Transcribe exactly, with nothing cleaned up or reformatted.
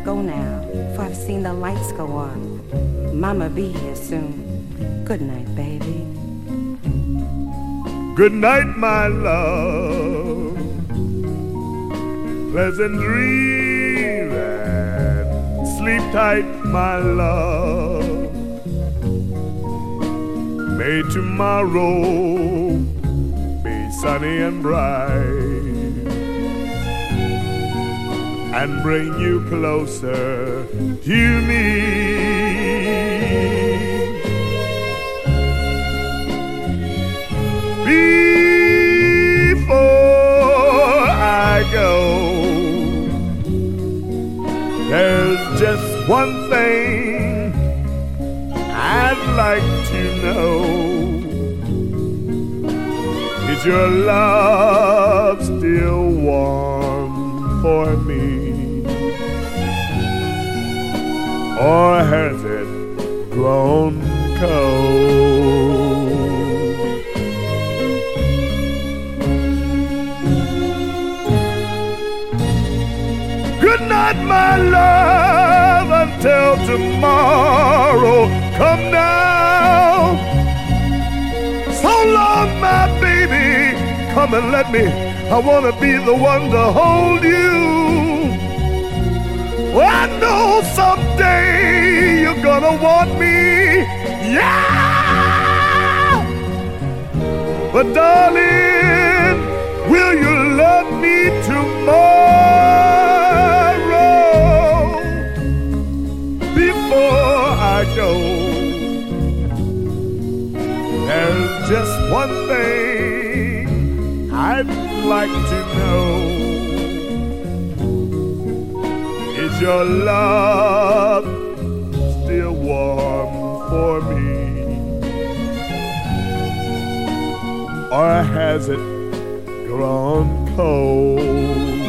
go now, for I've seen the lights go on. Mama be here soon. Good night, baby. Good night, my love. Pleasant dream and sleep tight, my love. May tomorrow be sunny and bright and bring you closer to me. Before I go, there's just one thing I'd like to know. Is your love still warm for me? Or has it grown cold? Good night, my love, until tomorrow. Come now. So long, my baby. Come and let me. I want to be the one to hold you. Well, I know someday you're gonna want me. Yeah. But darling, will you love me tomorrow? Before I go, there's just one thing I'd like to know. Is your love still warm for me? Or has it grown cold?